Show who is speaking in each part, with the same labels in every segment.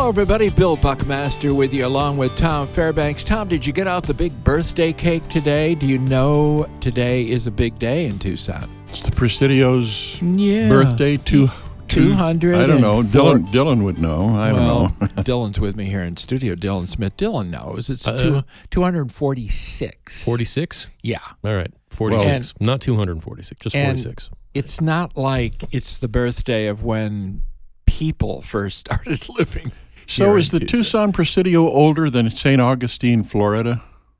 Speaker 1: Hello, everybody. Bill Buckmaster with you, along with Tom Fairbanks. Tom, did you get out the big birthday cake today? Do you know today is a big day in Tucson?
Speaker 2: It's the Presidio's birthday.
Speaker 1: 200.
Speaker 2: I don't know. Dylan would know. I don't know.
Speaker 1: Dylan's with me here in studio. Dylan Smith. Dylan knows. It's 246.
Speaker 3: 46?
Speaker 1: Yeah.
Speaker 3: All right. 46. Not 246, just 46.
Speaker 1: It's not like it's the birthday of when people first started living.
Speaker 2: So is the Tucson Presidio older than St. Augustine, Florida?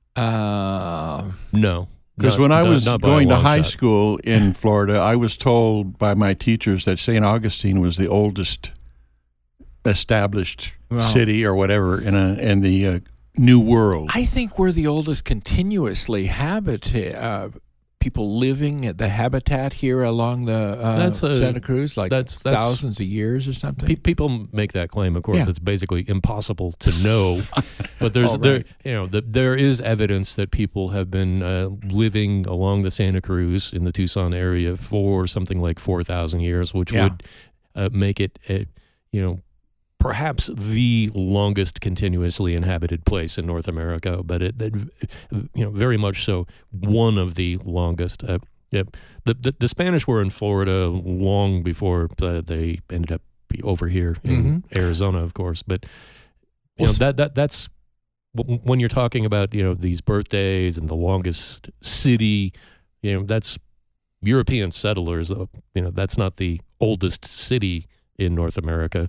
Speaker 3: No.
Speaker 2: Because when I was going to high school in Florida, I was told by my teachers that St. Augustine was the oldest established city or whatever in the New World.
Speaker 1: I think we're the oldest continuously people living at the habitat here along the Santa Cruz, like that's thousands of years or something.
Speaker 3: People make that claim. Of course, it's basically impossible to know. But there is evidence that people have been living along the Santa Cruz in the Tucson area for something like 4,000 years, which would make it perhaps the longest continuously inhabited place in North America, but it very much so one of the longest. The Spanish were in Florida long before they ended up over here in Arizona, of course. But that's when you're talking about these birthdays and the longest city. That's European settlers. That's not the oldest city in North America.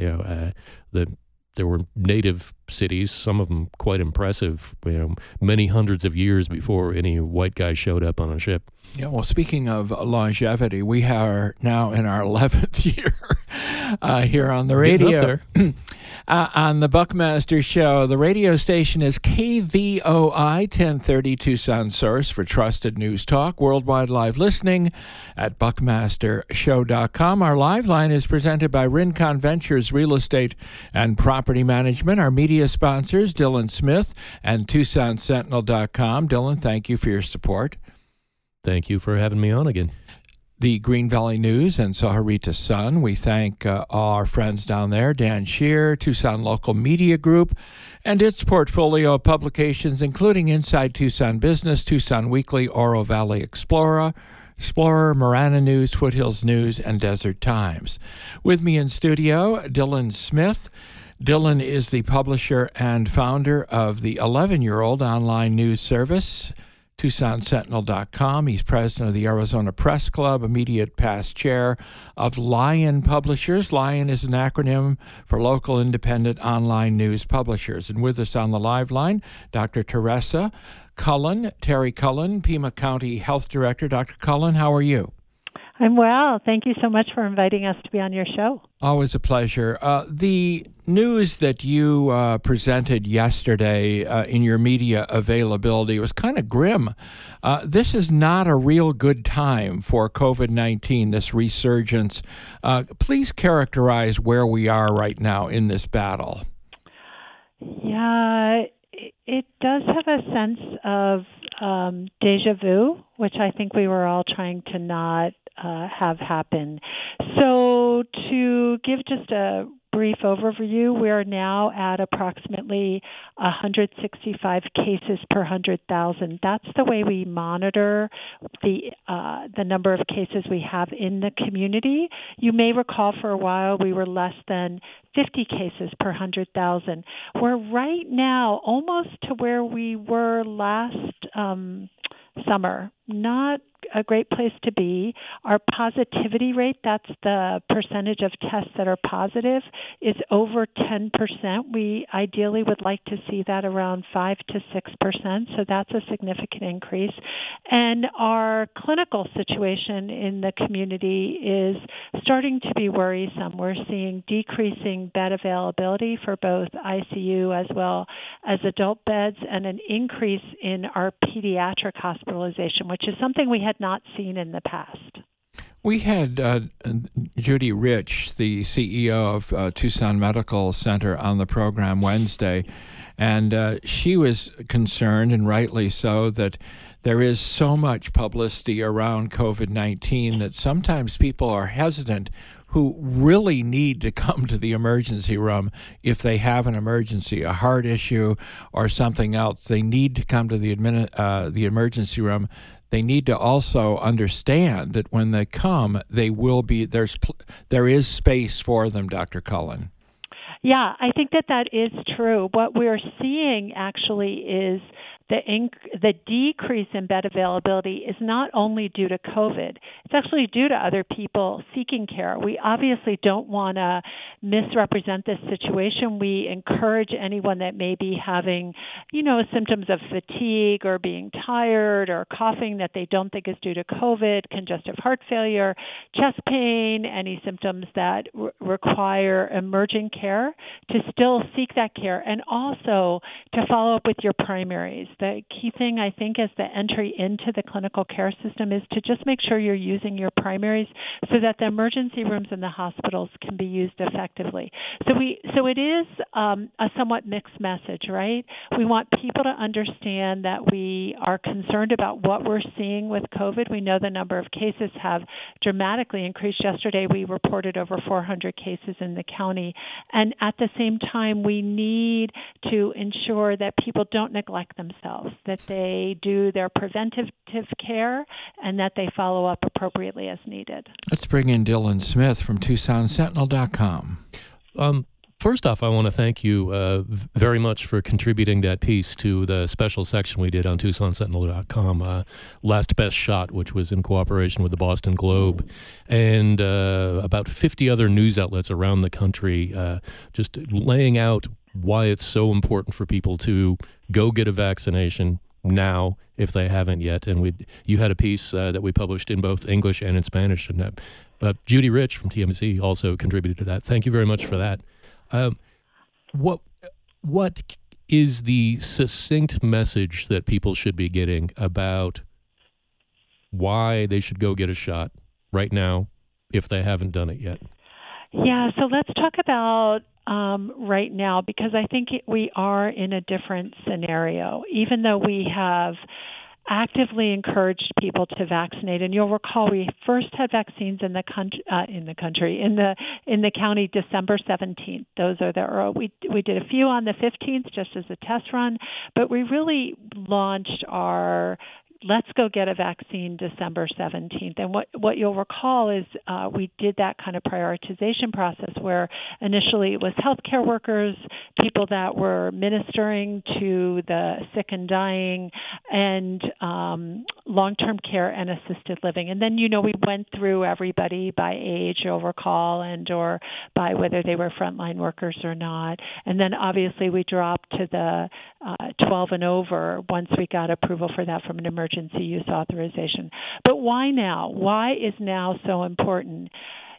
Speaker 3: There were native cities, some of them quite impressive, many hundreds of years before any white guy showed up on a ship.
Speaker 1: Yeah, well, speaking of longevity, we are now in our 11th year here on the radio. On the Buckmaster Show, the radio station is KVOI 1030 Tucson, source for trusted news talk, worldwide live listening at buckmastershow.com. Our live line is presented by Rincon Ventures Real Estate and Property Management. Our media sponsors, Dylan Smith and TucsonSentinel.com. Dylan, thank you for your support.
Speaker 3: Thank you for having me on again.
Speaker 1: The Green Valley News and Sahuarita Sun. We thank all our friends down there, Dan Shear, Tucson Local Media Group, and its portfolio of publications, including Inside Tucson Business, Tucson Weekly, Oro Valley Explorer, Marana News, Foothills News, and Desert Times. With me in studio, Dylan Smith. Dylan is the publisher and founder of the 11-year-old online news service, TucsonSentinel.com. He's president of the Arizona Press Club, immediate past chair of Lion Publishers. Lion is an acronym for Local Independent Online News Publishers. And with us on the live line, Dr. Teresa Cullen, Terry Cullen, Pima County Health Director. Dr. Cullen, how are you?
Speaker 4: I'm well. Thank you so much for inviting us to be on your show.
Speaker 1: Always a pleasure. The news that you presented yesterday in your media availability was kind of grim. This is not a real good time for COVID-19, this resurgence. Please characterize where we are right now in this battle.
Speaker 4: Yeah, it does have a sense of deja vu, which I think we were all trying to not have happen. So to give just a brief overview, we are now at approximately 165 cases per 100,000. That's the way we monitor the number of cases we have in the community. You may recall for a while we were less than 50 cases per 100,000. We're right now almost to where we were last summer. Not a great place to be. Our positivity rate, that's the percentage of tests that are positive, is over 10%. We ideally would like to see that around 5 to 6%, so that's a significant increase. And our clinical situation in the community is starting to be worrisome. We're seeing decreasing bed availability for both ICU as well as adult beds, and an increase in our pediatric hospitalization, which is something we had not seen in the past.
Speaker 1: We had Judy Rich, the CEO of Tucson Medical Center, on the program Wednesday, and she was concerned, and rightly so, that there is so much publicity around COVID-19 that sometimes people are hesitant who really need to come to the emergency room if they have an emergency, a heart issue or something else. They need to come to the emergency room. They need to also understand that when they come, they will be there is space for them, Dr. Cullen.
Speaker 4: Yeah, I think that is true. What we're seeing actually is the decrease in bed availability is not only due to COVID. It's actually due to other people seeking care. We obviously don't want to misrepresent this situation. We encourage anyone that may be having, symptoms of fatigue or being tired or coughing that they don't think is due to COVID, congestive heart failure, chest pain, any symptoms that require emergent care, to still seek that care, and also to follow up with your primaries. The key thing, I think, as the entry into the clinical care system is to just make sure you're using your primaries so that the emergency rooms in the hospitals can be used effectively. So it is a somewhat mixed message, right? We want people to understand that we are concerned about what we're seeing with COVID. We know the number of cases have dramatically increased. Yesterday, we reported over 400 cases in the county. And at the same time, we need to ensure that people don't neglect themselves, that they do their preventative care, and that they follow up appropriately as needed.
Speaker 1: Let's bring in Dylan Smith from TucsonSentinel.com.
Speaker 3: First off, I want to thank you very much for contributing that piece to the special section we did on TucsonSentinel.com, Last Best Shot, which was in cooperation with the Boston Globe and about 50 other news outlets around the country, just laying out why it's so important for people to go get a vaccination now if they haven't yet. And you had a piece that we published in both English and in Spanish, and Judy Rich from TMZ also contributed to that. Thank you very much for that. What is the succinct message that people should be getting about why they should go get a shot right now if they haven't done it yet?
Speaker 4: Yeah, so let's talk about right now, because I think we are in a different scenario. Even though we have actively encouraged people to vaccinate, and you'll recall we first had vaccines in the county December 17th. Those are the early. We did a few on the 15th just as a test run, but we really launched our Let's Go Get a Vaccine December 17th. And what you'll recall is we did that kind of prioritization process where initially it was healthcare workers, people that were ministering to the sick and dying, and long-term care and assisted living. And then, we went through everybody by age, you'll recall, and or by whether they were frontline workers or not. And then obviously we dropped to the 12 and over once we got approval for that from an emergency use authorization. But why now? Why is now so important?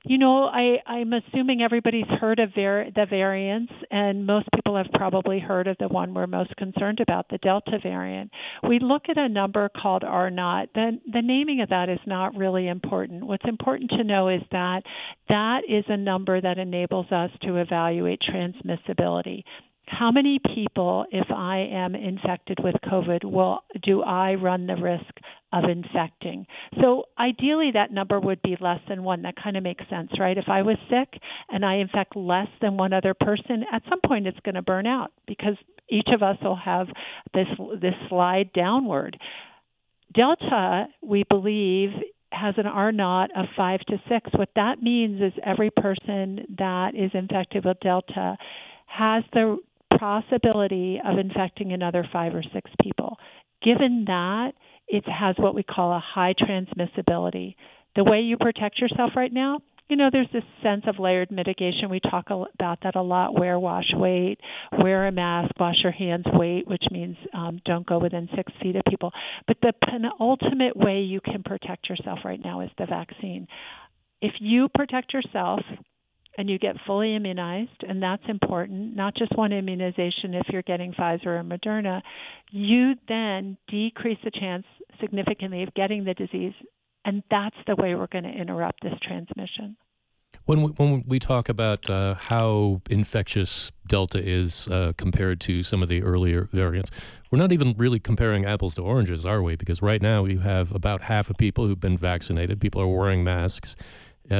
Speaker 4: I'm assuming everybody's heard of the variants, and most people have probably heard of the one we're most concerned about, the Delta variant. We look at a number called R0. The naming of that is not really important. What's important to know is that is a number that enables us to evaluate transmissibility. How many people, if I am infected with COVID, do I run the risk of infecting? So ideally that number would be less than 1. That kind of makes sense, right? If I was sick and I infect less than one other person, at some point it's going to burn out because each of us will have this slide downward. Delta, we believe, has an R0 of 5 to 6. What that means is every person that is infected with Delta has the possibility of infecting another 5 or 6 people. Given that, it has what we call a high transmissibility. The way you protect yourself right now, there's this sense of layered mitigation. We talk about that a lot. Wash, wait, wear a mask, wash your hands, wait, which means don't go within 6 feet of people. But the penultimate way you can protect yourself right now is the vaccine. If you protect yourself and you get fully immunized, and that's important, not just one immunization if you're getting Pfizer or Moderna, you then decrease the chance significantly of getting the disease, and that's the way we're going to interrupt this transmission.
Speaker 3: When we talk about how infectious Delta is compared to some of the earlier variants, we're not even really comparing apples to oranges, are we? Because right now we have about half of people who've been vaccinated. People are wearing masks.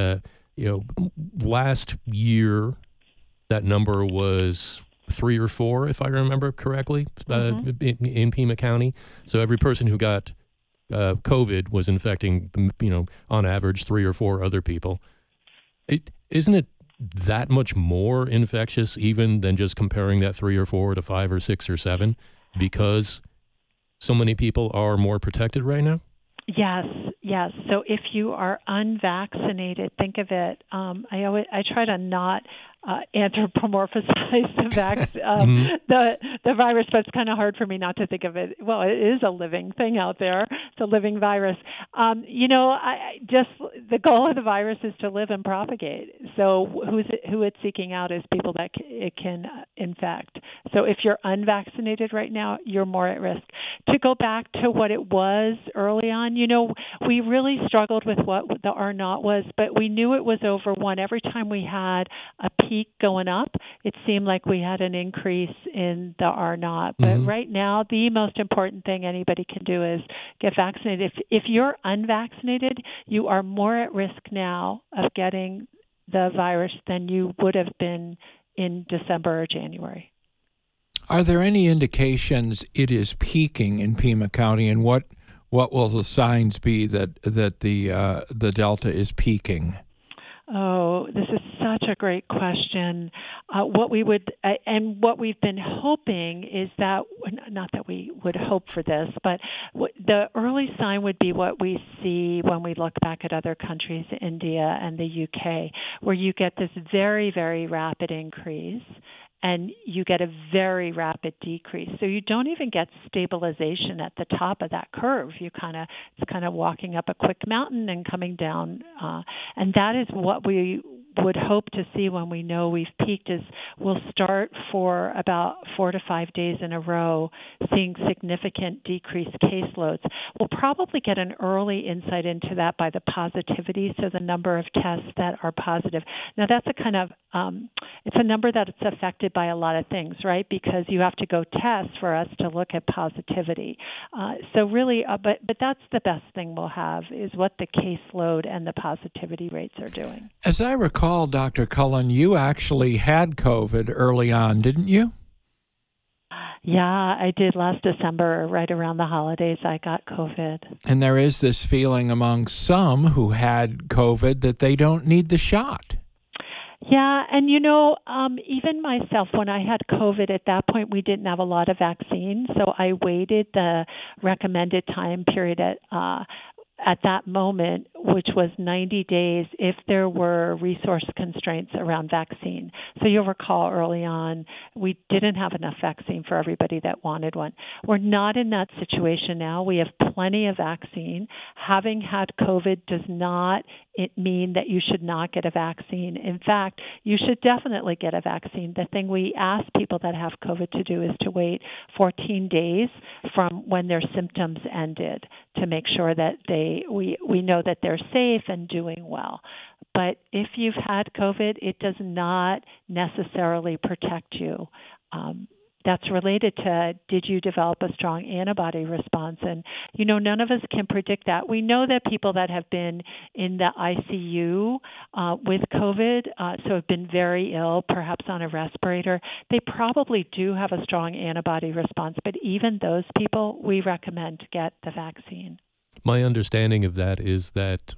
Speaker 3: last year that number was 3 or 4, if I remember correctly, in Pima County. So every person who got COVID was infecting, on average 3 or 4 other people. Isn't it that much more infectious even than just comparing that 3 or 4 to 5 or 6 or 7, because so many people are more protected right now?
Speaker 4: Yes. So if you are unvaccinated, think of it. I try to not anthropomorphize the virus, but it's kind of hard for me not to think of it. Well, it is a living thing out there. It's a living virus. The goal of the virus is to live and propagate. So who it's seeking out is people that it can infect. So if you're unvaccinated right now, you're more at risk. To go back to what it was early on, we really struggled with what the R naught was, but we knew it was over 1. Every time we had a peak going up, it seemed like we had an increase in the R naught. But right now, the most important thing anybody can do is get vaccinated. If you're unvaccinated, you are more at risk now of getting the virus than you would have been in December or January.
Speaker 1: Are there any indications it is peaking in Pima County, and what will the signs be that the Delta is peaking?
Speaker 4: Oh, this is such a great question. What we've been hoping is that, not that we would hope for this, but the early sign would be what we see when we look back at other countries, India and the UK, where you get this very, very rapid increase and you get a very rapid decrease. So you don't even get stabilization at the top of that curve. It's kind of walking up a quick mountain and coming down. And that is what we would hope to see when we know we've peaked, is we'll start for about 4 to 5 days in a row seeing significant decreased caseloads. We'll probably get an early insight into that by the positivity, so the number of tests that are positive. Now that's a kind of, it's a number that's affected by a lot of things, right? Because you have to go test for us to look at positivity. So really, but that's the best thing we'll have, is what the caseload and the positivity rates are doing.
Speaker 1: As I recall, Dr. Cullen, you actually had COVID early on, didn't you?
Speaker 4: Yeah, I did last December, right around the holidays. I got COVID.
Speaker 1: And there is this feeling among some who had COVID that they don't need the shot.
Speaker 4: Yeah, and even myself, when I had COVID, at that point we didn't have a lot of vaccine, so I waited the recommended time period at that moment, which was 90 days, if there were resource constraints around vaccine. So you'll recall early on, we didn't have enough vaccine for everybody that wanted one. We're not in that situation now. We have plenty of vaccine. Having had COVID does not mean that you should not get a vaccine. In fact, you should definitely get a vaccine. The thing we ask people that have COVID to do is to wait 14 days from when their symptoms ended to make sure that we know that they're safe and doing well. But if you've had COVID, it does not necessarily protect you. That's related to, did you develop a strong antibody response? And, none of us can predict that. We know that people that have been in the ICU with COVID, so have been very ill, perhaps on a respirator, they probably do have a strong antibody response. But even those people, we recommend to get the vaccine.
Speaker 3: My understanding of that is that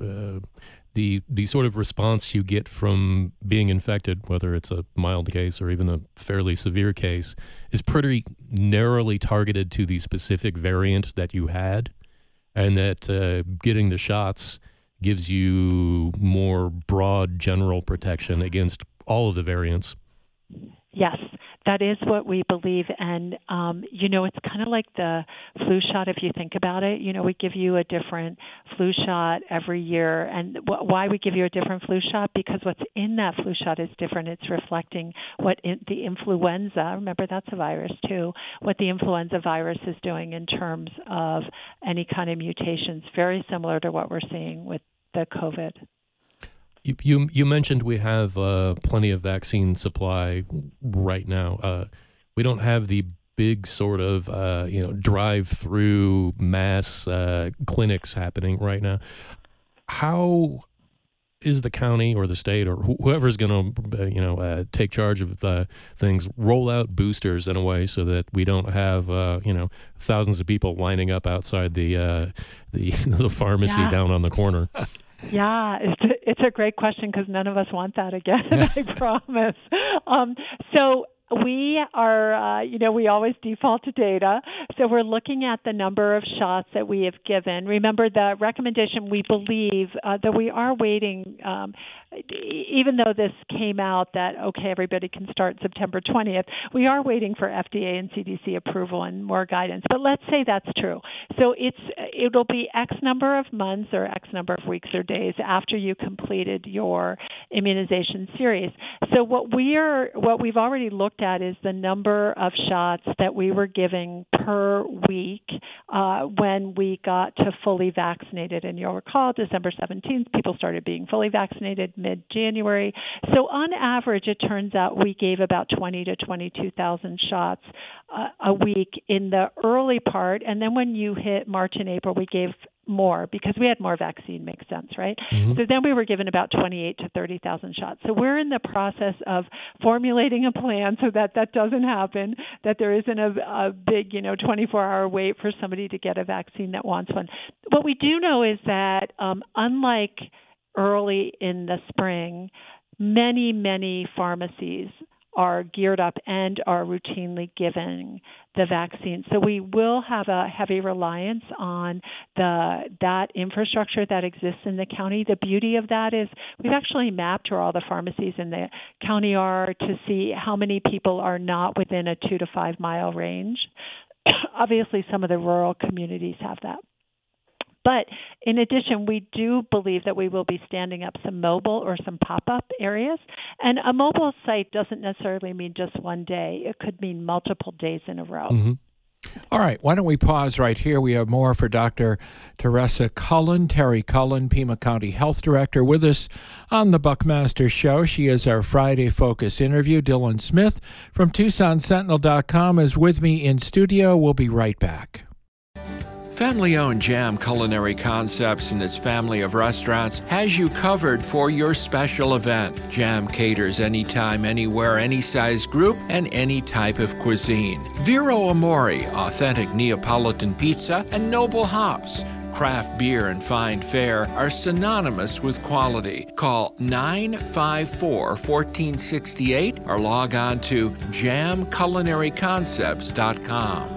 Speaker 3: the sort of response you get from being infected, whether it's a mild case or even a fairly severe case, is pretty narrowly targeted to the specific variant that you had, and that getting the shots gives you more broad general protection against all of the variants.
Speaker 4: Yes, that is what we believe. And, it's kind of like the flu shot, if you think about it. We give you a different flu shot every year. And why we give you a different flu shot? Because what's in that flu shot is different. It's reflecting what the influenza, remember that's a virus too, what the influenza virus is doing in terms of any kind of mutations, very similar to what we're seeing with the COVID.
Speaker 3: You mentioned we have plenty of vaccine supply right now. We don't have the big sort of drive-through mass clinics happening right now. How is the county or the state or whoever's going to, take charge of things, roll out boosters in a way so that we don't have, thousands of people lining up outside the pharmacy down on the corner?
Speaker 4: Yeah, it's a great question because none of us want that again, I promise. So we are, we always default to data. So we're looking at the number of shots that we have given. Remember, the recommendation, we believe that we are waiting, even though this came out that, okay, everybody can start September 20th, we are waiting for FDA and CDC approval and more guidance. But let's say that's true. So it'll be X number of months or X number of weeks or days after you completed your immunization series. So what we've already looked at is the number of shots that we were giving per week when we got to fully vaccinated. And you'll recall December 17th, people started being fully vaccinated mid-January. So on average, it turns out we gave about 20 to 22,000 shots a week in the early part. And then when you hit March and April, we gave more because we had more vaccine, makes sense, right? Mm-hmm. So then we were given about 28 to 30,000 shots. So we're in the process of formulating a plan so that doesn't happen, that there isn't a big, 24-hour wait for somebody to get a vaccine that wants one. What we do know is that unlike early in the spring, many, many pharmacies are geared up and are routinely giving the vaccine. So we will have a heavy reliance on that infrastructure that exists in the county. The beauty of that is we've actually mapped where all the pharmacies in the county are to see how many people are not within a 2 to 5 mile range. Obviously, some of the rural communities have that. But in addition, we do believe that we will be standing up some mobile or some pop-up areas. And a mobile site doesn't necessarily mean just one day. It could mean multiple days in a row.
Speaker 1: Mm-hmm. All right. Why don't we pause right here? We have more for Dr. Teresa Cullen, Terry Cullen, Pima County Health Director, with us on the Buckmaster Show. She is our Friday Focus interview. Dylan Smith from TucsonSentinel.com is with me in studio. We'll be right back. Family-owned Jam Culinary Concepts and its family of restaurants has you covered for your special event. Jam caters anytime, anywhere, any size group, and any type of cuisine. Vero Amore, authentic Neapolitan pizza, and Noble Hops. Craft beer and fine fare are synonymous with quality. Call 954-1468 or log on to jamculinaryconcepts.com.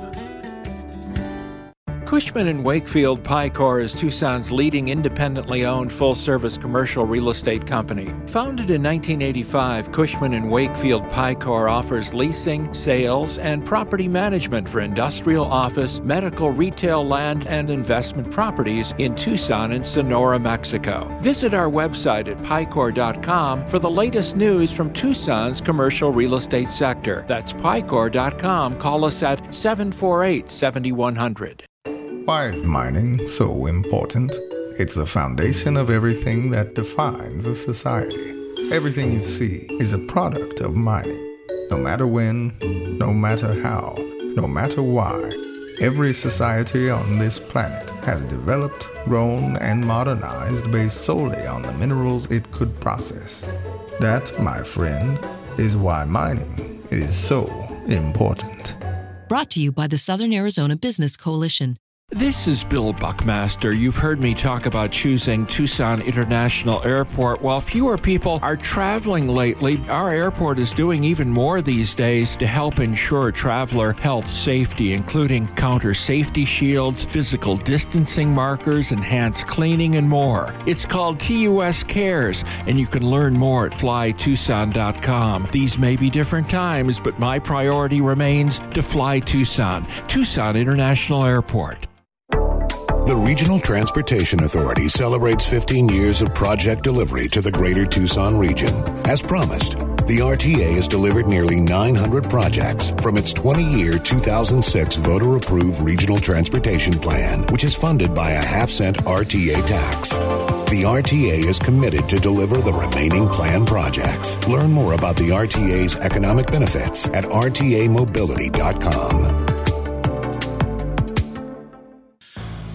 Speaker 1: Cushman & Wakefield Picor is Tucson's leading independently owned full-service commercial real estate company. Founded in 1985, Cushman & Wakefield Picor offers leasing, sales, and property management for industrial, office, medical, retail, land, and investment properties in Tucson and Sonora, Mexico. Visit our website at picor.com for the latest news from Tucson's commercial real estate sector. That's picor.com. Call us at 748-7100.
Speaker 5: Why is mining so important? It's the foundation of everything that defines a society. Everything you see is a product of mining. No matter when, no matter how, no matter why, every society on this planet has developed, grown, and modernized based solely on the minerals it could process. That, my friend, is why mining is so important.
Speaker 6: Brought to you by the Southern Arizona Business Coalition.
Speaker 1: This is Bill Buckmaster. You've heard me talk about choosing Tucson International Airport. While fewer people are traveling lately, our airport is doing even more these days to help ensure traveler health safety, including counter safety shields, physical distancing markers, enhanced cleaning, and more. It's called TUS Cares, and you can learn more at flytucson.com. These may be different times, but my priority remains to fly Tucson. Tucson International Airport.
Speaker 7: The Regional Transportation Authority celebrates 15 years of project delivery to the greater Tucson region. As promised, the RTA has delivered nearly 900 projects from its 20-year 2006 voter-approved Regional Transportation Plan, which is funded by a half-cent RTA tax. The RTA is committed to deliver the remaining planned projects. Learn more about the RTA's economic benefits at rtamobility.com.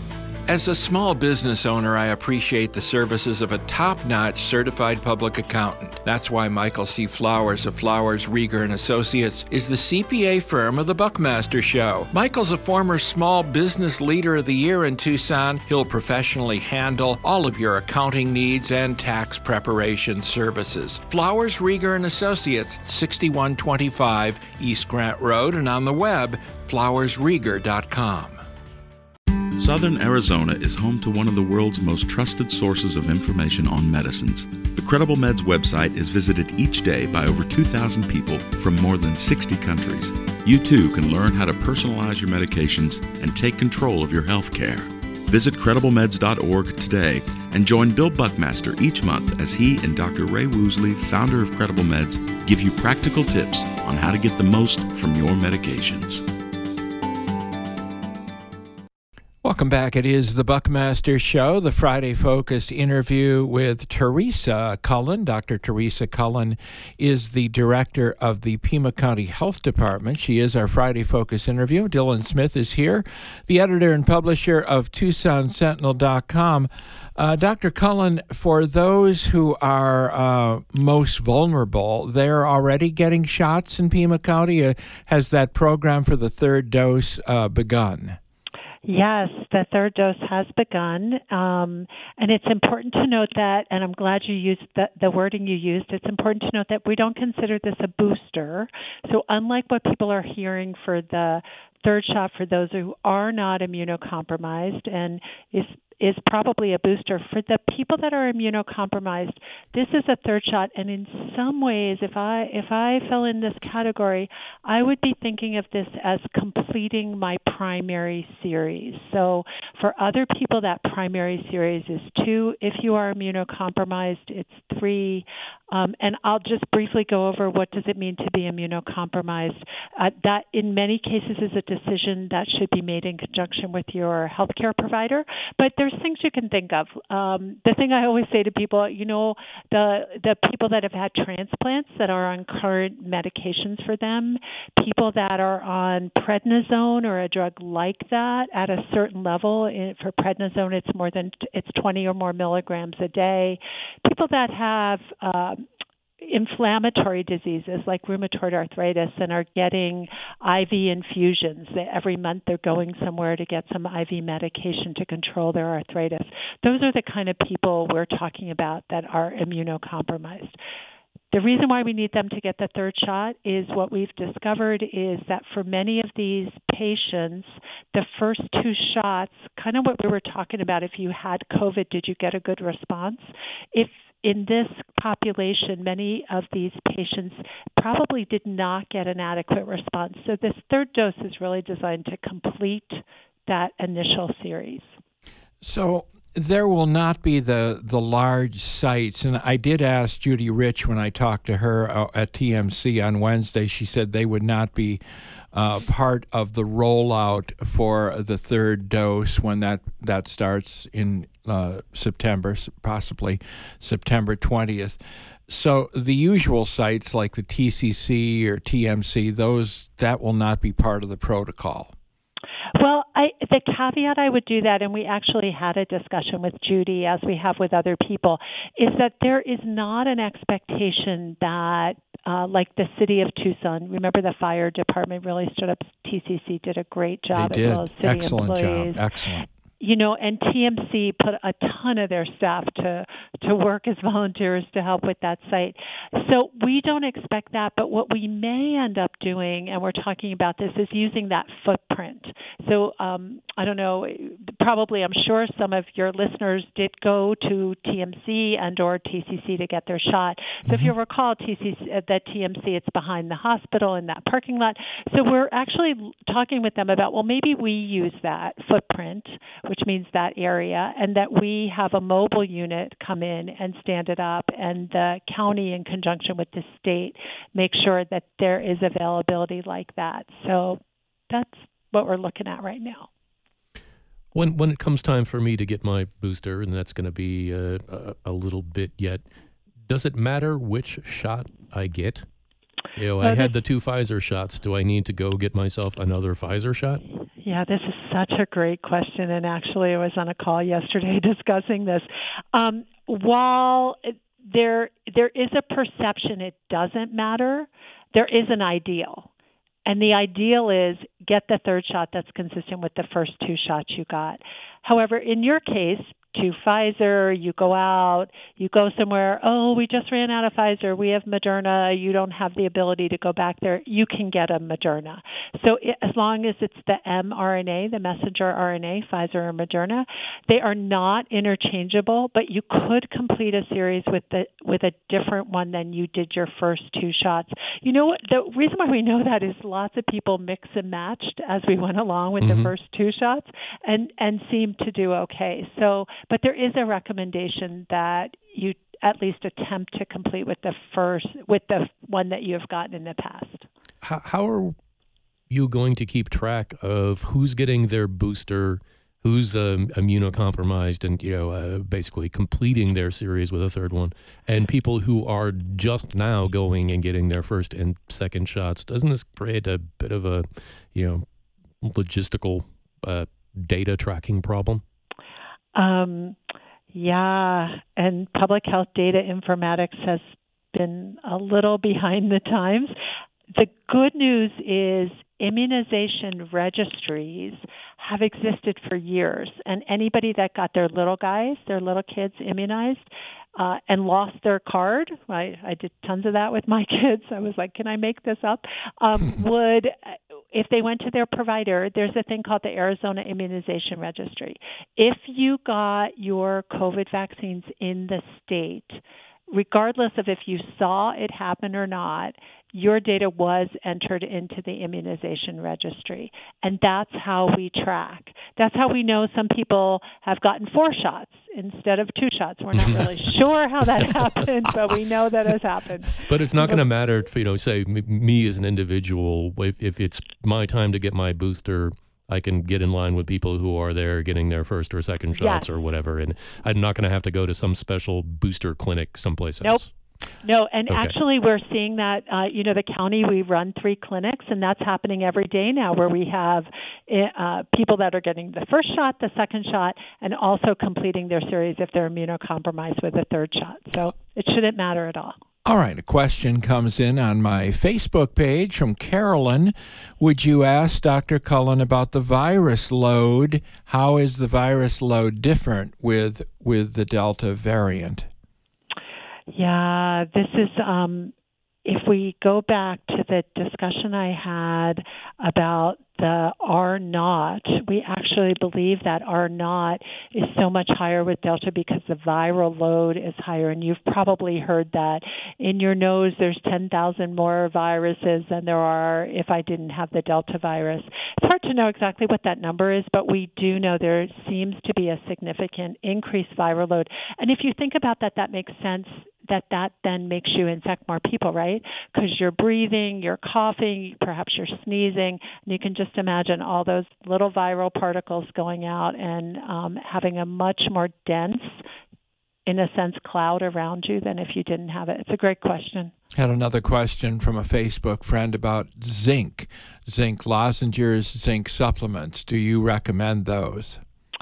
Speaker 1: As a small business owner, I appreciate the services of a top-notch certified public accountant. That's why Michael C. Flowers of Flowers, Rieger & Associates is the CPA firm of the Buckmaster Show. Michael's a former Small Business Leader of the Year in Tucson. He'll professionally handle all of your accounting needs and tax preparation services. Flowers, Rieger & Associates, 6125 East Grant Road, and on the web, flowersrieger.com.
Speaker 8: Southern Arizona is home to one of the world's most trusted sources of information on medicines. The Credible Meds website is visited each day by over 2,000 people from more than 60 countries. You too can learn how to personalize your medications and take control of your health care. Visit CredibleMeds.org today and join Bill Buckmaster each month as he and Dr. Ray Woosley, founder of Credible Meds, give you practical tips on how to get the most from your medications.
Speaker 1: Welcome back. It is the Buckmaster Show, the Friday Focus interview with Teresa Cullen. Dr. Teresa Cullen is the director of the Pima County Health Department. She is our Friday Focus interview. Dylan Smith is here, the editor and publisher of TucsonSentinel.com. Dr. Cullen, for those who are most vulnerable, they're already getting shots in Pima County. Has that program for the third dose begun?
Speaker 4: Yes, the third dose has begun, and it's important to note that, and I'm glad you used the wording you used, it's important to note that we don't consider this a booster. So unlike what people are hearing for the third shot for those who are not immunocompromised and is probably a booster, for the people that are immunocompromised, this is a third shot. And in some ways, if I fell in this category, I would be thinking of this as completing my primary series. So for other people, that primary series is 2. If you are immunocompromised, it's 3. And I'll just briefly go over what does it mean to be immunocompromised. That in many cases is a decision that should be made in conjunction with your healthcare provider. But there's things you can think of. The thing I always say to people, the people that have had transplants that are on current medications for them, people that are on prednisone or a drug like that at a certain level. For prednisone, it's 20 or more milligrams a day. People that have inflammatory diseases like rheumatoid arthritis and are getting IV infusions. Every month they're going somewhere to get some IV medication to control their arthritis. Those are the kind of people we're talking about that are immunocompromised. The reason why we need them to get the third shot is what we've discovered is that for many of these patients, the first 2 shots, kind of what we were talking about, if you had COVID, did you get a good response? If in this population, many of these patients probably did not get an adequate response. So this third dose is really designed to complete that initial series.
Speaker 1: So there will not be the large sites. And I did ask Judy Rich when I talked to her at TMC on Wednesday. She said they would not be part of the rollout for the third dose when that starts in September, possibly September 20th. So the usual sites like the TCC or TMC, that will not be part of the protocol.
Speaker 4: Well, the caveat I would do that, and we actually had a discussion with Judy, as we have with other people, is that there is not an expectation that, like the city of Tucson, remember the fire department really stood up. TCC did a great job.
Speaker 1: They did.
Speaker 4: As well as city
Speaker 1: Excellent
Speaker 4: employees.
Speaker 1: job. Excellent.
Speaker 4: And TMC put a ton of their staff to work as volunteers to help with that site. So we don't expect that, but what we may end up doing, and we're talking about this, is using that footprint. So I don't know, probably I'm sure some of your listeners did go to TMC and or TCC to get their shot. So if you recall, that TMC, it's behind the hospital in that parking lot. So we're actually talking with them about, well, maybe we use that footprint, which means that area, and that we have a mobile unit come in and stand it up, and the county, in conjunction with the state, make sure that there is availability like that. So that's what we're looking at right now.
Speaker 3: When it comes time for me to get my booster, and that's going to be a little bit yet, does it matter which shot I get? I had the 2 Pfizer shots. Do I need to go get myself another Pfizer shot?
Speaker 4: Yeah, this is such a great question. And actually, I was on a call yesterday discussing this. While there is a perception it doesn't matter, there is an ideal. And the ideal is get the third shot that's consistent with the first 2 shots you got. However, in your case, 2 Pfizer, you go out, you go somewhere, we just ran out of Pfizer, we have Moderna, you don't have the ability to go back there, you can get a Moderna. So as long as it's the mRNA, the messenger RNA, Pfizer or Moderna, they are not interchangeable, but you could complete a series with a different one than you did your first 2 shots. You know what, the reason why we know that is lots of people mix and matched as we went along with the first 2 shots and seemed to do okay. So, but there is a recommendation that you at least attempt to complete with the one that you have gotten in the past.
Speaker 3: How are you going to keep track of who's getting their booster, who's immunocompromised and basically completing their series with a third one, and people who are just now going and getting their first and second shots? Doesn't this create a bit of a logistical data tracking problem?
Speaker 4: Yeah, and public health data informatics has been a little behind the times. The good news is immunization registries have existed for years, and anybody that got their little kids immunized and lost their card, I did tons of that with my kids. I was like, can I make this up? If they went to their provider, there's a thing called the Arizona Immunization Registry. If you got your COVID vaccines in the state, regardless of if you saw it happen or not, your data was entered into the immunization registry. And that's how we track. That's how we know some people have gotten 4 shots instead of 2 shots. We're not really sure how that happened, but we know that has happened.
Speaker 3: But it's not going to matter, say, me as an individual, if it's my time to get my booster, I can get in line with people who are there getting their first or second shots or whatever. And I'm not going to have to go to some special booster clinic someplace else.
Speaker 4: No, and actually we're seeing that, the county, we run 3 clinics, and that's happening every day now where we have people that are getting the first shot, the second shot, and also completing their series if they're immunocompromised with a third shot. So it shouldn't matter at all.
Speaker 1: All right, a question comes in on my Facebook page from Carolyn. Would you ask Dr. Cullen about the virus load? How is the virus load different with the Delta variant?
Speaker 4: Yeah, this is, if we go back to the discussion I had about the R0, we actually believe that R0 is so much higher with Delta because the viral load is higher. And you've probably heard that in your nose there's 10,000 more viruses than there are if I didn't have the Delta virus. It's hard to know exactly what that number is, but we do know there seems to be a significant increased viral load. And if you think about that, that makes sense that then makes you infect more people, right? Because you're breathing, you're coughing, perhaps you're sneezing, and you can just imagine all those little viral particles going out and having a much more dense, in a sense, cloud around you than if you didn't have it. It's a great question.
Speaker 1: Had another question from a Facebook friend about zinc lozenges, zinc supplements. Do you recommend those?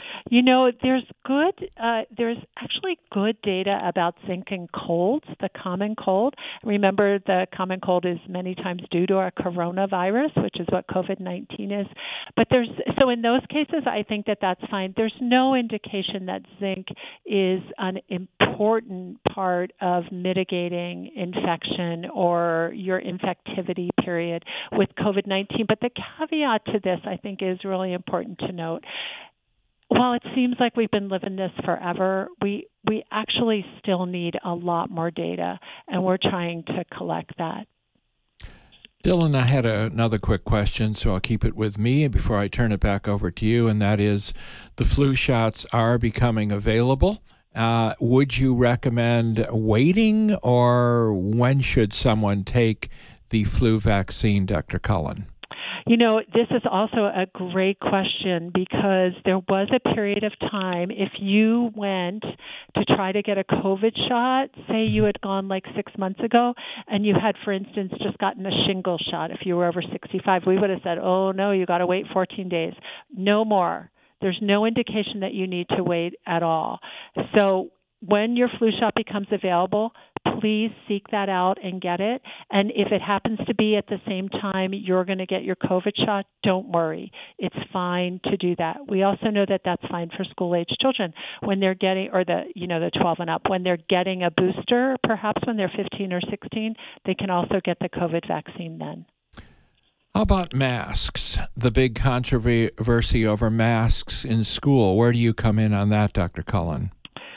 Speaker 4: There's actually good data about zinc in colds, the common cold. Remember, the common cold is many times due to a coronavirus, which is what COVID-19 is. But so in those cases, I think that's fine. There's no indication that zinc is an important part of mitigating infection or your infectivity period with COVID-19. But the caveat to this, I think, is really important to note. While it seems like we've been living this forever, we actually still need a lot more data, and we're trying to collect that.
Speaker 1: Dylan, I had another quick question, so I'll keep it with me before I turn it back over to you, and that is the flu shots are becoming available. Would you recommend waiting, or when should someone take the flu vaccine, Dr. Cullen?
Speaker 4: This is also a great question because there was a period of time, if you went to try to get a COVID shot, say you had gone like 6 months ago and you had, for instance, just gotten a shingle shot if you were over 65, we would have said, oh, no, you got to wait 14 days. No more. There's no indication that you need to wait at all. So when your flu shot becomes available, please seek that out and get it. And if it happens to be at the same time you're going to get your COVID shot, don't worry. It's fine to do that. We also know that that's fine for school-age children when they're getting, or the 12 and up, when they're getting a booster, perhaps when they're 15 or 16, they can also get the COVID vaccine then.
Speaker 1: How about masks? The big controversy over masks in school. Where do you come in on that, Dr. Cullen?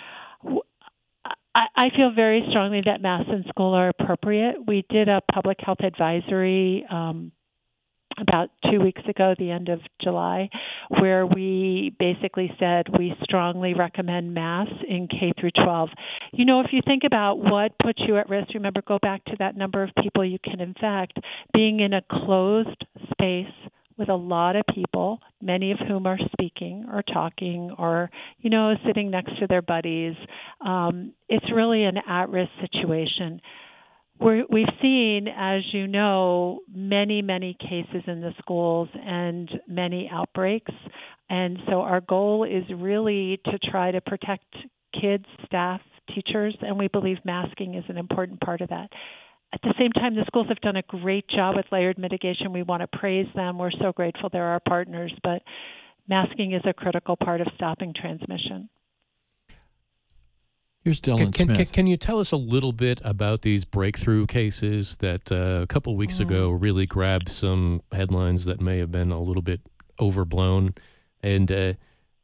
Speaker 4: I feel very strongly that masks in school are appropriate. We did a public health advisory about 2 weeks ago, the end of July, where we basically said we strongly recommend masks in K through 12. If you think about what puts you at risk, remember, go back to that number of people you can infect. Being in a closed space with a lot of people, many of whom are speaking or talking or, sitting next to their buddies. It's really an at-risk situation. We've seen, as you know, many, many cases in the schools and many outbreaks. And so our goal is really to try to protect kids, staff, teachers, and we believe masking is an important part of that. At the same time, the schools have done a great job with layered mitigation. We want to praise them. We're so grateful they're our partners, but masking is a critical part of stopping transmission.
Speaker 1: Here's Dylan Smith.
Speaker 3: Can you tell us a little bit about these breakthrough cases that a couple weeks ago really grabbed some headlines that may have been a little bit overblown? And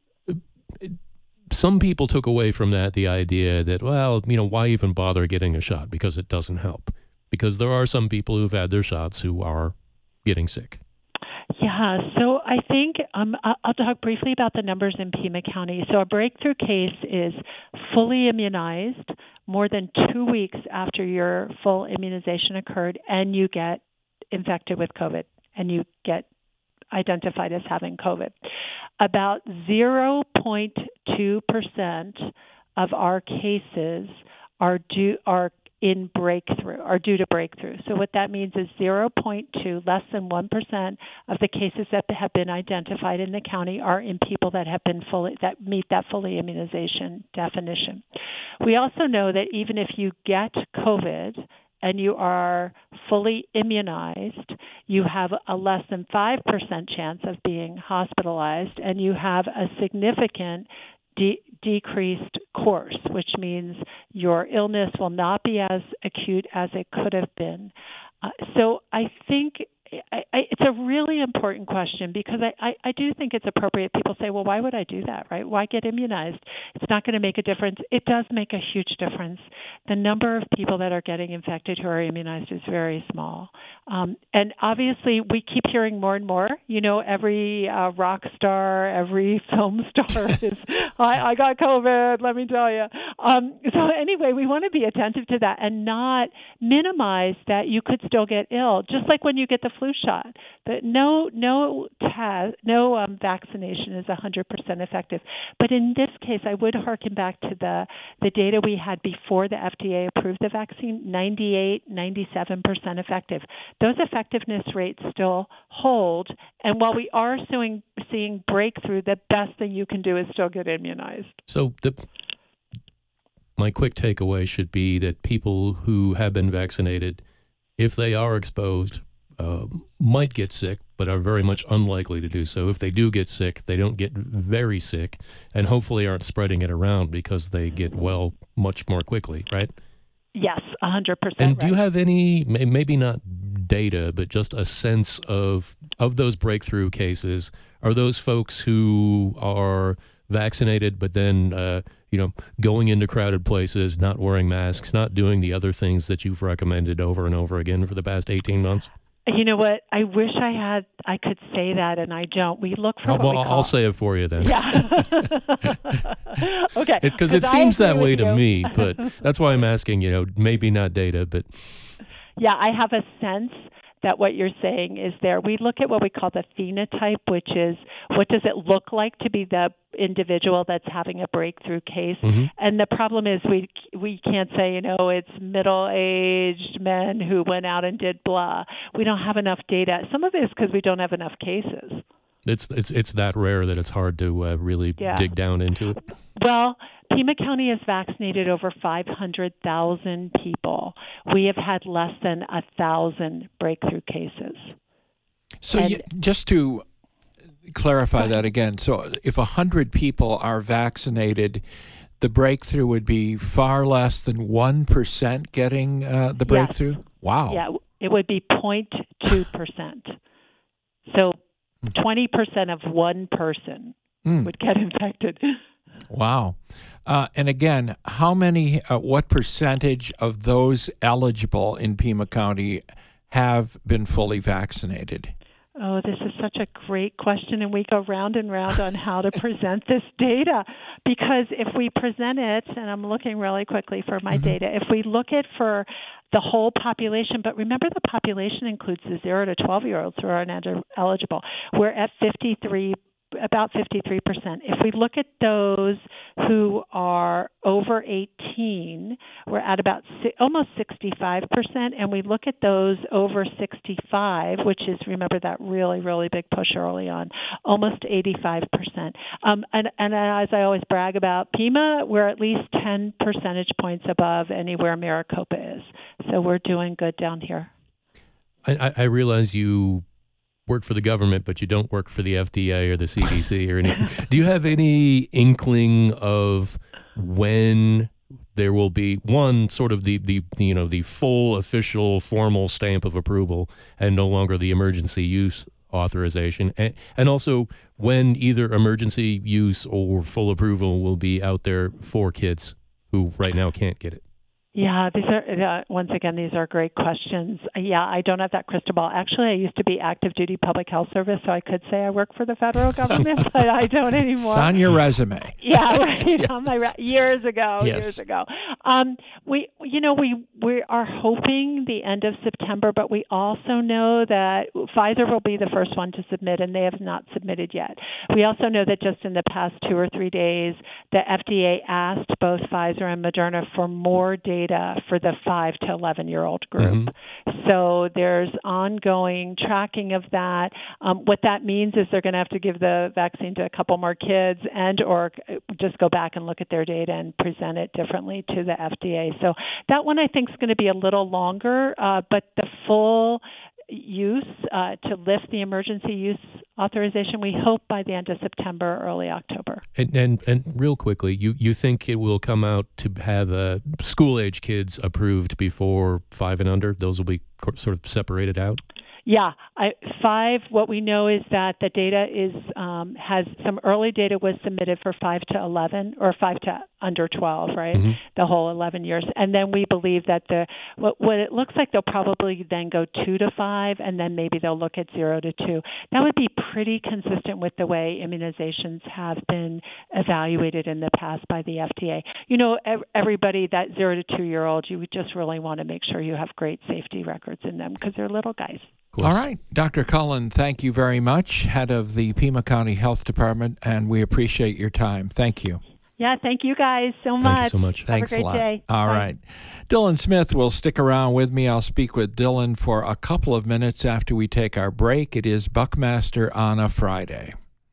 Speaker 3: some people took away from that the idea that, why even bother getting a shot because it doesn't help? Because there are some people who've had their shots who are getting sick.
Speaker 4: Yeah, so I think I'll talk briefly about the numbers in Pima County. So a breakthrough case is fully immunized more than 2 weeks after your full immunization occurred, and you get infected with COVID, and you get identified as having COVID. About 0.2% of our cases are due to breakthrough. So what that means is 0.2, less than 1% of the cases that have been identified in the county are in people that have been that meet that fully immunization definition. We also know that even if you get COVID and you are fully immunized, you have a less than 5% chance of being hospitalized, and you have a significant decreased course, which means your illness will not be as acute as it could have been. So I think it's a really important question because I do think it's appropriate. People say, well, why would I do that, right? Why get immunized? It's not going to make a difference. It does make a huge difference. The number of people that are getting infected who are immunized is very small. And obviously, we keep hearing more and more. Every rock star, every film star is, I got COVID, let me tell you. So anyway, we want to be attentive to that and not minimize that you could still get ill, just like when you get the flu shot. But no vaccination is 100% effective. But in this case, I would harken back to the data we had before the FDA approved the vaccine, 98, 97% effective. Those effectiveness rates still hold. And while we are seeing breakthrough, the best thing you can do is still get immunized.
Speaker 3: So my quick takeaway should be that people who have been vaccinated, if they are exposed, might get sick, but are very much unlikely to do so. If they do get sick, they don't get very sick, and hopefully aren't spreading it around because they get well much more quickly, right?
Speaker 4: Yes, 100%.
Speaker 3: And do you have any, maybe not data, but just a sense of those breakthrough cases? Are those folks who are vaccinated, but then going into crowded places, not wearing masks, not doing the other things that you've recommended over and over again for the past 18 months?
Speaker 4: You know what? I wish I could say that, and I don't. We look for
Speaker 3: I'll say it for you then.
Speaker 4: Yeah. Okay.
Speaker 3: Because it seems that way to me, but that's why I'm asking, maybe not data, but...
Speaker 4: Yeah, I have a sense that what you're saying is there. We look at what we call the phenotype, which is what does it look like to be the individual that's having a breakthrough case.
Speaker 3: Mm-hmm.
Speaker 4: And the problem is we can't say, it's middle-aged men who went out and did blah. We don't have enough data. Some of it is because we don't have enough cases.
Speaker 3: It's that rare that it's hard to really dig down into it.
Speaker 4: Well, Pima County has vaccinated over 500,000 people. We have had less than 1,000 breakthrough cases.
Speaker 1: So just to clarify that again, so if 100 people are vaccinated, the breakthrough would be far less than 1% getting the breakthrough?
Speaker 4: Yes.
Speaker 1: Wow.
Speaker 4: Yeah, it would be 0.2%. So 20% of one person would get infected.
Speaker 1: Wow. And again, what percentage of those eligible in Pima County have been fully vaccinated?
Speaker 4: Oh, this is such a great question, and we go round and round on how to present this data. Because if we present it, and I'm looking really quickly for my data, if we look at for the whole population, but remember the population includes the 0 to 12-year-olds who are ineligible, we're at about 53%. If we look at those who are over 18, we're at about almost 65%, and we look at those over 65, which is, remember that really, really big push early on, almost 85%. And as I always brag about Pima, we're at least 10 percentage points above anywhere Maricopa is. So we're doing good down here.
Speaker 3: I realize you work for the government, but you don't work for the FDA or the CDC or anything. Do you have any inkling of when there will be one sort of the full official formal stamp of approval and no longer the emergency use authorization, and also when either emergency use or full approval will be out there for kids who right now can't get it?
Speaker 4: Yeah, these are great questions. Yeah, I don't have that crystal ball. Actually, I used to be active duty public health service, so I could say I work for the federal government, but I don't anymore.
Speaker 1: It's on your resume.
Speaker 4: Yeah, right. On my years ago. We are hoping the end of September, but we also know that Pfizer will be the first one to submit, and they have not submitted yet. We also know that just in the past 2 or 3 days, the FDA asked both Pfizer and Moderna for more data for the 5 to 11-year-old group. So there's ongoing tracking of that. What that means is they're going to have to give the vaccine to a couple more kids or just go back and look at their data and present it differently to the FDA. So that one I think is going to be a little longer, but the full use to lift the emergency use authorization, we hope by the end of September, early October.
Speaker 3: And real quickly, you think it will come out to have school-age kids approved before 5 and under? Those will be sort of separated out?
Speaker 4: Yeah, 5. What we know is that the data has some early data was submitted for 5 to 11 or 5 to under 12, right? The whole 11 years, and then we believe that what it looks like they'll probably then go 2 to 5, and then maybe they'll look at 0 to 2. That would be pretty consistent with the way immunizations have been evaluated in the past by the FDA. Everybody that 0 to 2-year-old, you would just really want to make sure you have great safety records in them because they're little guys.
Speaker 1: All right. Dr. Cullen, thank you very much, head of the Pima County Health Department, and we appreciate your time. Thank you.
Speaker 4: Yeah, thank you guys so much.
Speaker 3: Thank you so much.
Speaker 1: Thanks
Speaker 4: Have a great day.
Speaker 1: All right. Dylan Smith will stick around with me. I'll speak with Dylan for a couple of minutes after we take our break. It is Buckmaster on a Friday.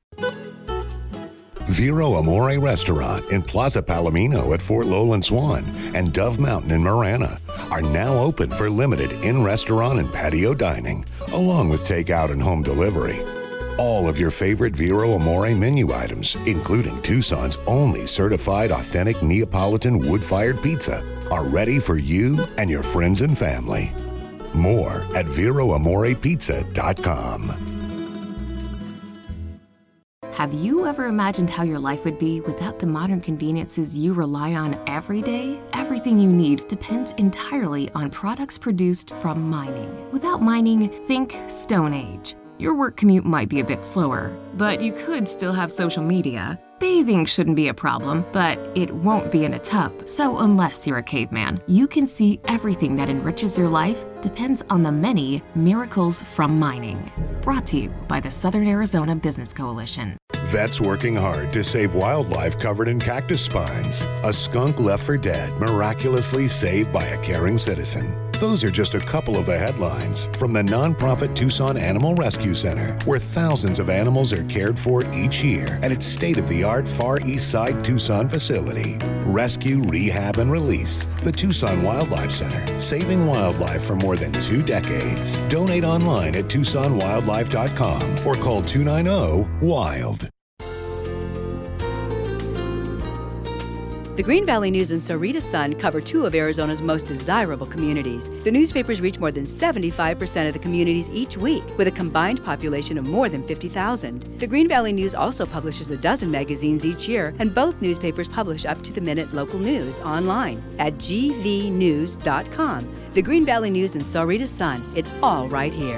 Speaker 7: Vero Amore Restaurant in Plaza Palomino at Fort Lowland Swan and Dove Mountain in Marana are now open for limited in-restaurant and patio dining, along with takeout and home delivery. All of your favorite Vero Amore menu items, including Tucson's only certified authentic Neapolitan wood-fired pizza, are ready for you and your friends and family. More at VeroAmorePizza.com.
Speaker 9: Have you ever imagined how your life would be without the modern conveniences you rely on every day? Everything you need depends entirely on products produced from mining. Without mining, think Stone Age. Your work commute might be a bit slower, but you could still have social media. Bathing shouldn't be a problem, but it won't be in a tub. So unless you're a caveman, you can see everything that enriches your life depends on the many miracles from mining. Brought to you by the Southern Arizona Business Coalition.
Speaker 7: Vets working hard to save wildlife covered in cactus spines. A skunk left for dead, miraculously saved by a caring citizen. Those are just a couple of the headlines from the nonprofit Tucson Animal Rescue Center, where thousands of animals are cared for each year at its state-of-the-art Far East Side Tucson facility. Rescue, rehab, and release. The Tucson Wildlife Center, saving wildlife for more than 2 decades. Donate online at TucsonWildlife.com or call 290-WILD.
Speaker 10: The Green Valley News and Sahuarita Sun cover 2 of Arizona's most desirable communities. The newspapers reach more than 75% of the communities each week, with a combined population of more than 50,000. The Green Valley News also publishes a dozen magazines each year, and both newspapers publish up-to-the-minute local news online at gvnews.com. The Green Valley News and Sahuarita Sun, it's all right here.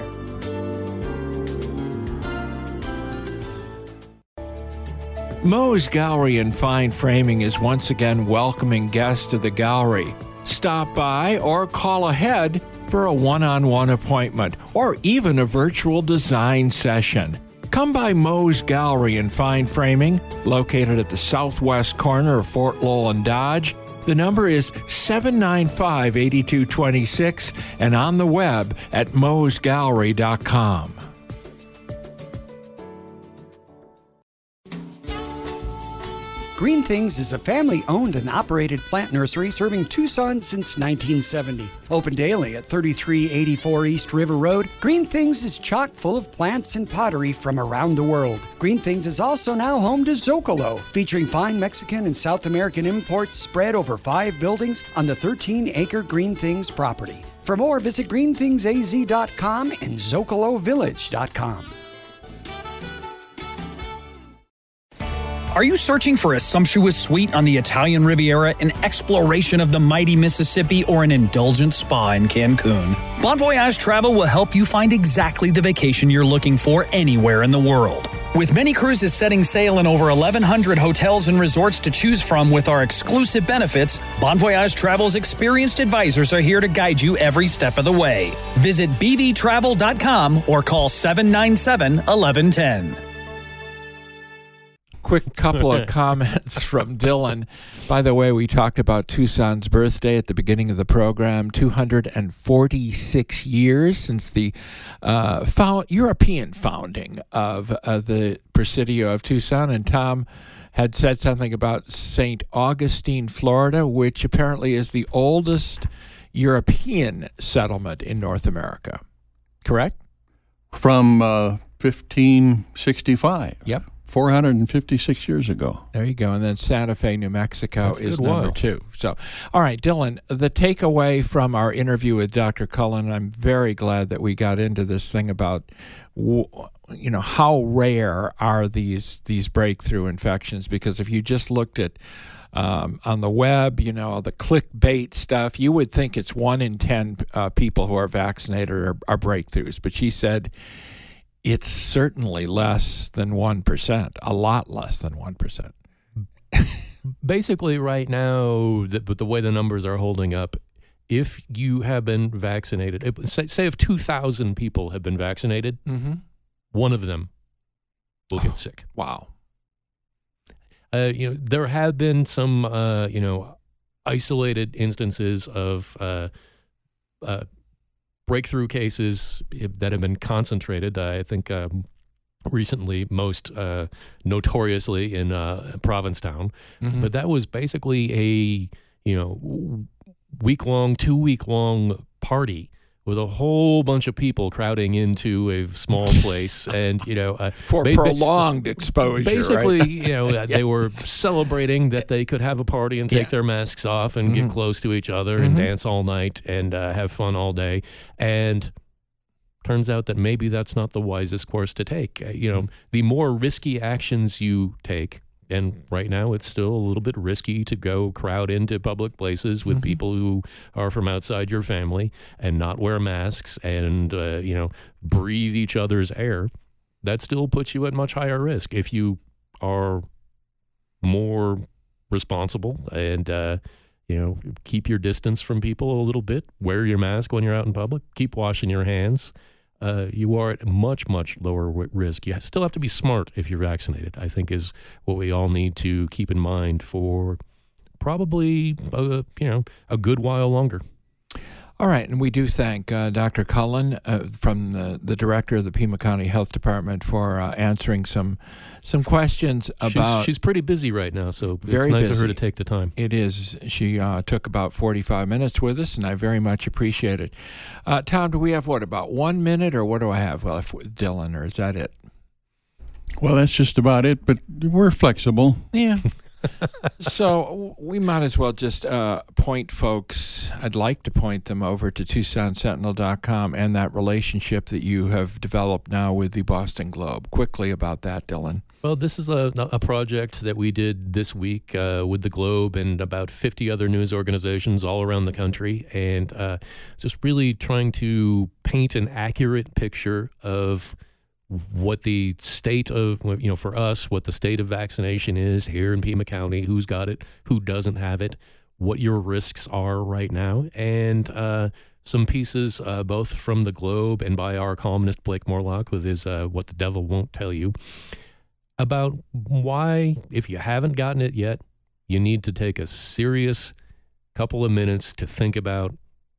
Speaker 1: Moe's Gallery and Fine Framing is once again welcoming guests to the gallery. Stop by or call ahead for a one-on-one appointment or even a virtual design session. Come by Moe's Gallery and Fine Framing, located at the southwest corner of Fort Lowell and Dodge. The number is 795-8226 and on the web at moesgallery.com.
Speaker 11: Green Things is a family-owned and operated plant nursery serving Tucson since 1970. Open daily at 3384 East River Road, Green Things is chock full of plants and pottery from around the world. Green Things is also now home to Zocalo, featuring fine Mexican and South American imports spread over 5 buildings on the 13-acre Green Things property. For more, visit greenthingsaz.com and zocalovillage.com.
Speaker 12: Are you searching for a sumptuous suite on the Italian Riviera, an exploration of the mighty Mississippi, or an indulgent spa in Cancun? Bon Voyage Travel will help you find exactly the vacation you're looking for anywhere in the world. With many cruises setting sail in over 1,100 hotels and resorts to choose from with our exclusive benefits, Bon Voyage Travel's experienced advisors are here to guide you every step of the way. Visit bvtravel.com or call 797-1110.
Speaker 1: Quick couple of comments from Dylan. By the way, we talked about Tucson's birthday at the beginning of the program. 246 years since the European founding of the Presidio of Tucson. And Tom had said something about St. Augustine, Florida, which apparently is the oldest European settlement in North America. Correct?
Speaker 2: From 1565.
Speaker 1: Yep.
Speaker 2: 456 years ago.
Speaker 1: There you go. And then Santa Fe, New Mexico is number 2. So, all right, Dylan, the takeaway from our interview with Dr. Cullen, I'm very glad that we got into this thing about, how rare are these breakthrough infections, because if you just looked at on the web, the clickbait stuff, you would think it's 1 in 10 people who are vaccinated are breakthroughs. But she said it's certainly less than 1%, a lot less than 1%.
Speaker 3: Basically, right now, the way the numbers are holding up, if you have been vaccinated, say if 2,000 people have been vaccinated, one of them will get sick.
Speaker 1: Wow.
Speaker 3: There have been some, isolated instances of breakthrough cases that have been concentrated. I think recently, most notoriously in Provincetown, but that was basically a 2-week-long party with a whole bunch of people crowding into a small place, and
Speaker 1: for prolonged exposure.
Speaker 3: Basically,
Speaker 1: right?
Speaker 3: They were celebrating that they could have a party and take their masks off and get close to each other and dance all night and have fun all day. And turns out that maybe that's not the wisest course to take. The more risky actions you take, And right now, it's still a little bit risky to go crowd into public places with people who are from outside your family and not wear masks and, breathe each other's air. That still puts you at much higher risk. If you are more responsible and, keep your distance from people a little bit, wear your mask when you're out in public, keep washing your hands, you are at much, much lower risk. You still have to be smart if you're vaccinated, I think, is what we all need to keep in mind for probably, a good while longer.
Speaker 1: All right, and we do thank Dr. Cullen from the director of the Pima County Health Department for answering some questions about...
Speaker 3: She's pretty busy right now, so
Speaker 1: very
Speaker 3: it's nice
Speaker 1: busy.
Speaker 3: of her to take the time.
Speaker 1: It is. She took about 45 minutes with us, and I very much appreciate it. Tom, do we have, about 1 minute, or what do I have? Well, Dylan, or is that it?
Speaker 2: Well, that's just about it, but we're flexible.
Speaker 1: Yeah. So we might as well just point folks, I'd like to point them over to TucsonSentinel.com and that relationship that you have developed now with the Boston Globe. Quickly about that, Dylan.
Speaker 3: Well, this is a project that we did this week with the Globe and about 50 other news organizations all around the country, and just really trying to paint an accurate picture of what the state of, for us, what the state of vaccination is here in Pima County, who's got it, who doesn't have it, what your risks are right now, and some pieces both from the Globe and by our columnist Blake Morlock with his What the Devil Won't Tell You, about why, if you haven't gotten it yet, you need to take a serious couple of minutes to think about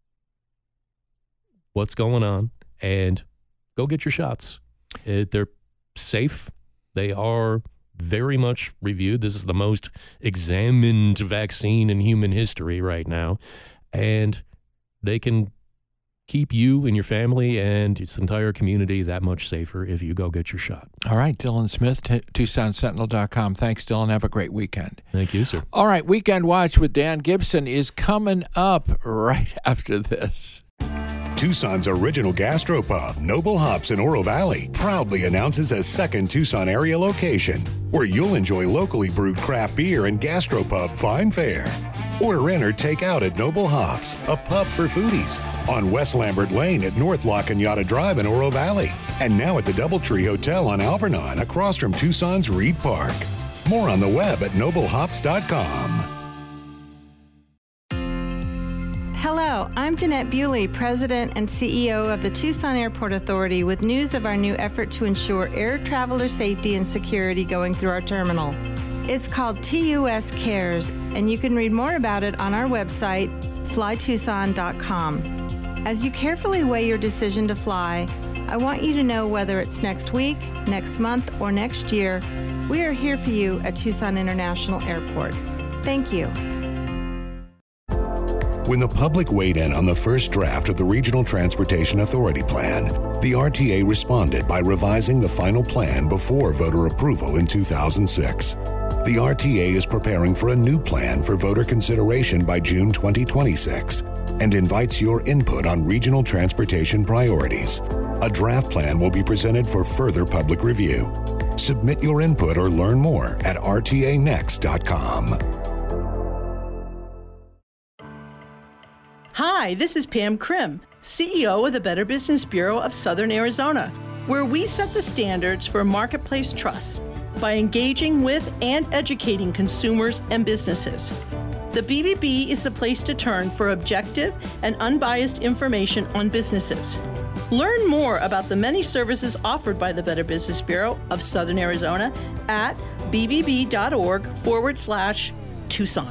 Speaker 3: what's going on and go get your shots. They're safe. They are very much reviewed. This is the most examined vaccine in human history right now. And they can keep you and your family and its entire community that much safer if you go get your shot.
Speaker 1: All right, Dylan Smith, TucsonSentinel.com. Thanks, Dylan. Have a great weekend.
Speaker 3: Thank you, sir.
Speaker 1: All right, Weekend Watch with Dan Gibson is coming up right after this.
Speaker 7: Tucson's original gastropub, Noble Hops in Oro Valley, proudly announces a second Tucson area location where you'll enjoy locally brewed craft beer and gastropub fine fare. Order in or take out at Noble Hops, a pub for foodies, on West Lambert Lane at North La Cañada Drive in Oro Valley, and now at the Doubletree Hotel on Alvernon across from Tucson's Reed Park. More on the web at noblehops.com.
Speaker 13: Hello, I'm Jeanette Bewley, President and CEO of the Tucson Airport Authority, with news of our new effort to ensure air traveler safety and security going through our terminal. It's called TUS Cares, and you can read more about it on our website, flytucson.com. As you carefully weigh your decision to fly, I want you to know whether it's next week, next month, or next year, we are here for you at Tucson International Airport. Thank you.
Speaker 7: When the public weighed in on the first draft of the Regional Transportation Authority Plan, the RTA responded by revising the final plan before voter approval in 2006. The RTA is preparing for a new plan for voter consideration by June 2026 and invites your input on regional transportation priorities. A draft plan will be presented for further public review. Submit your input or learn more at rtanext.com.
Speaker 14: Hi, this is Pam Krim, CEO of the Better Business Bureau of Southern Arizona, where we set the standards for marketplace trust by engaging with and educating consumers and businesses. The BBB is the place to turn for objective and unbiased information on businesses. Learn more about the many services offered by the Better Business Bureau of Southern Arizona at bbb.org/Tucson.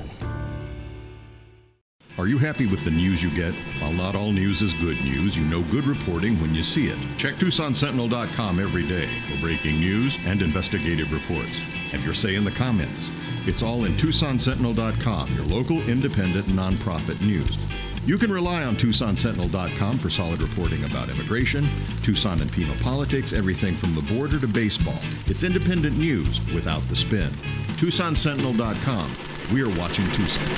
Speaker 15: Are you happy with the news you get? While not all news is good news, you know good reporting when you see it. Check TucsonSentinel.com every day for breaking news and investigative reports. Have your say in the comments. It's all in TucsonSentinel.com, your local independent nonprofit news. You can rely on TucsonSentinel.com for solid reporting about immigration, Tucson and Pima politics, everything from the border to baseball. It's independent news without the spin. TucsonSentinel.com. We're watching Tucson.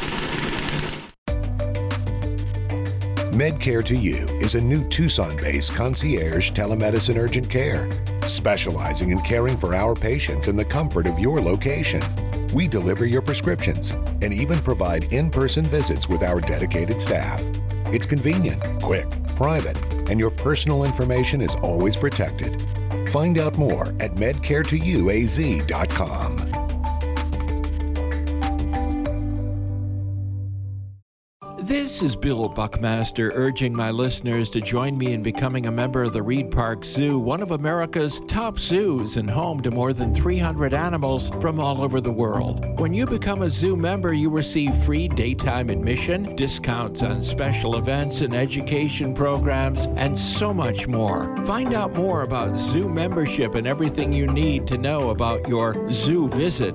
Speaker 7: MedCare to You is a new Tucson-based concierge telemedicine urgent care, specializing in caring for our patients in the comfort of your location. We deliver your prescriptions and even provide in-person visits with our dedicated staff. It's convenient, quick, private, and your personal information is always protected. Find out more at medcaretouaz.com.
Speaker 1: This is Bill Buckmaster urging my listeners to join me in becoming a member of the Reed Park Zoo, one of America's top zoos and home to more than 300 animals from all over the world. When you become a zoo member, you receive free daytime admission, discounts on special events and education programs, and so much more. Find out more about zoo membership and everything you need to know about your zoo visit.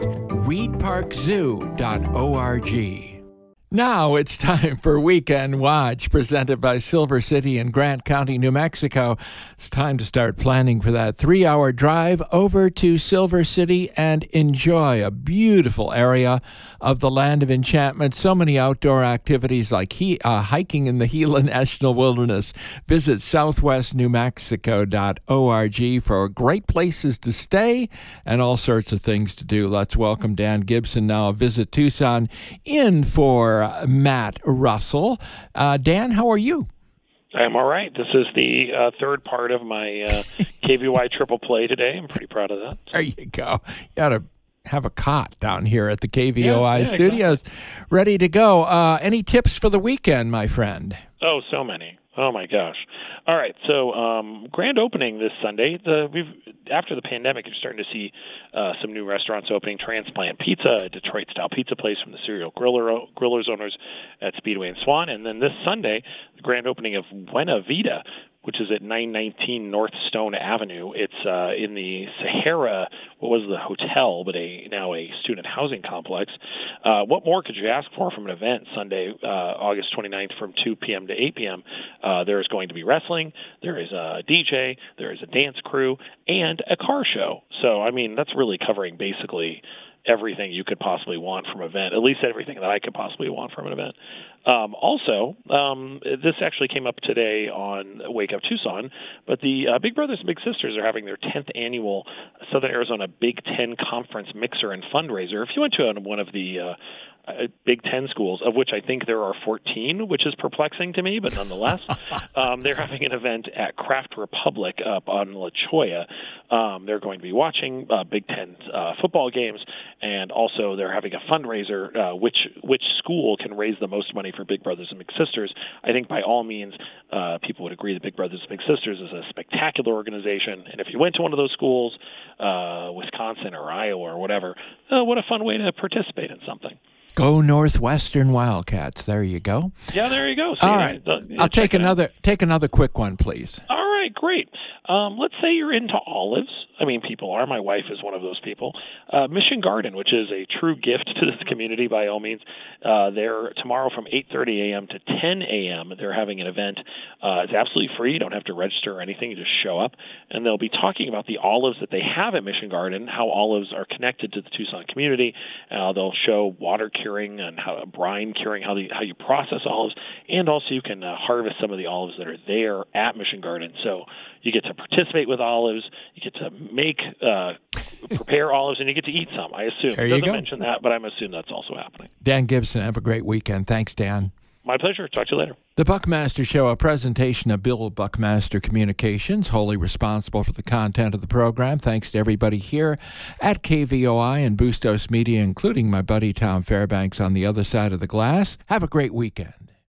Speaker 1: reedparkzoo.org. Now it's time for Weekend Watch, presented by Silver City in Grant County, New Mexico. It's time to start planning for that 3-hour drive over to Silver City and enjoy a beautiful area of the Land of Enchantment. So many outdoor activities like hiking in the Gila National Wilderness. Visit southwestnewmexico.org for great places to stay and all sorts of things to do. Let's welcome Dan Gibson now of Visit Tucson in for Matt Russell. Dan, how are you?
Speaker 16: I'm all right. This is the third part of my KVY triple play today. I'm pretty proud of that.
Speaker 1: There you go. You ought to have a cot down here at the KVOI studios, exactly. Ready to go. Any tips for the weekend, my friend?
Speaker 16: Oh, so many. Oh, my gosh. All right, so grand opening this Sunday. After the pandemic, you're starting to see some new restaurants opening. Transplant Pizza, a Detroit-style pizza place from the Serial Grillers owners at Speedway and Swan. And then this Sunday, the grand opening of Buena Vida, which is at 919 North Stone Avenue. It's in the Sahara, what was the hotel, but now a student housing complex. What more could you ask for from an event Sunday, August 29th from 2 p.m. to 8 p.m.? There is going to be wrestling, there is a DJ, there is a dance crew, and a car show. So, I mean, that's really covering basically everything you could possibly want from an event, at least everything that I could possibly want from an event. Also, this actually came up today on Wake Up Tucson, but the Big Brothers and Big Sisters are having their 10th annual Southern Arizona Big Ten Conference Mixer and Fundraiser. If you went to one of the Big Ten schools, of which I think there are 14, which is perplexing to me, but nonetheless, they're having an event at Craft Republic up on La Cholla. They're going to be watching Big Ten football games, and also they're having a fundraiser, which school can raise the most money for Big Brothers and Big Sisters. I think by all means, people would agree that Big Brothers and Big Sisters is a spectacular organization, and if you went to one of those schools, Wisconsin or Iowa or whatever, what a fun way to participate in something.
Speaker 1: Go Northwestern Wildcats. There you go.
Speaker 16: Yeah, there you go. So
Speaker 1: all right. I'll take another quick one, please.
Speaker 16: All right, great. Let's say you're into olives. I mean, people are. My wife is one of those people. Mission Garden, which is a true gift to this community by all means. They're tomorrow from 8:30 a.m. to 10 a.m. They're having an event. It's absolutely free. You don't have to register or anything. You just show up. And they'll be talking about the olives that they have at Mission Garden, how olives are connected to the Tucson community. They'll show water curing and how brine curing, how you process olives. And also you can harvest some of the olives that are there at Mission Garden. So you get to participate with olives, you get to prepare olives, and you get to eat some, I assume.
Speaker 1: There you
Speaker 16: Doesn't
Speaker 1: go.
Speaker 16: mention that, but I'm assuming that's also happening.
Speaker 1: Dan Gibson, have a great weekend. Thanks, Dan.
Speaker 16: My pleasure. Talk to you later.
Speaker 1: The Buckmaster Show, a presentation of Bill Buckmaster Communications, wholly responsible for the content of the program. Thanks to everybody here at KVOI and Bustos Media, including my buddy Tom Fairbanks on the other side of the glass. Have a great weekend.